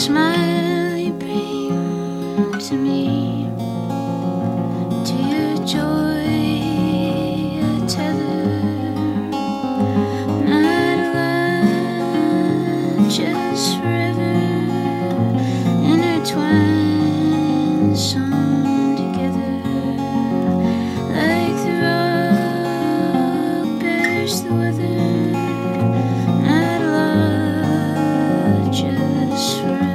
smile you bring to me, to your joy a tether, not alive, just forever intertwined, sewn together, like the rock bears the weather, not alive, just forever.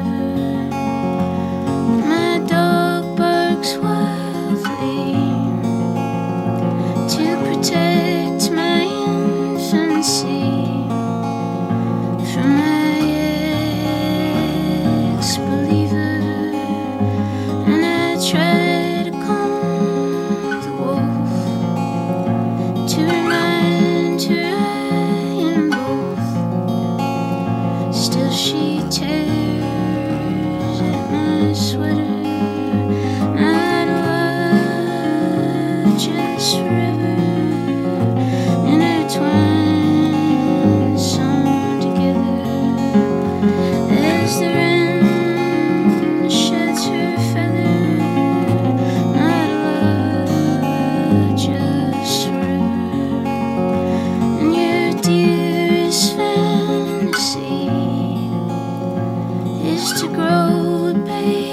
My dog barks wildly to protect my infancy from my ex-believer, and I try to calm the wolf to remind her I am both. Still she tears at my sweater, not alive, just forever intertwined, sewn together, as the wren sheds her feather, not alive, just forever. And your dearest fantasy is to grow a baby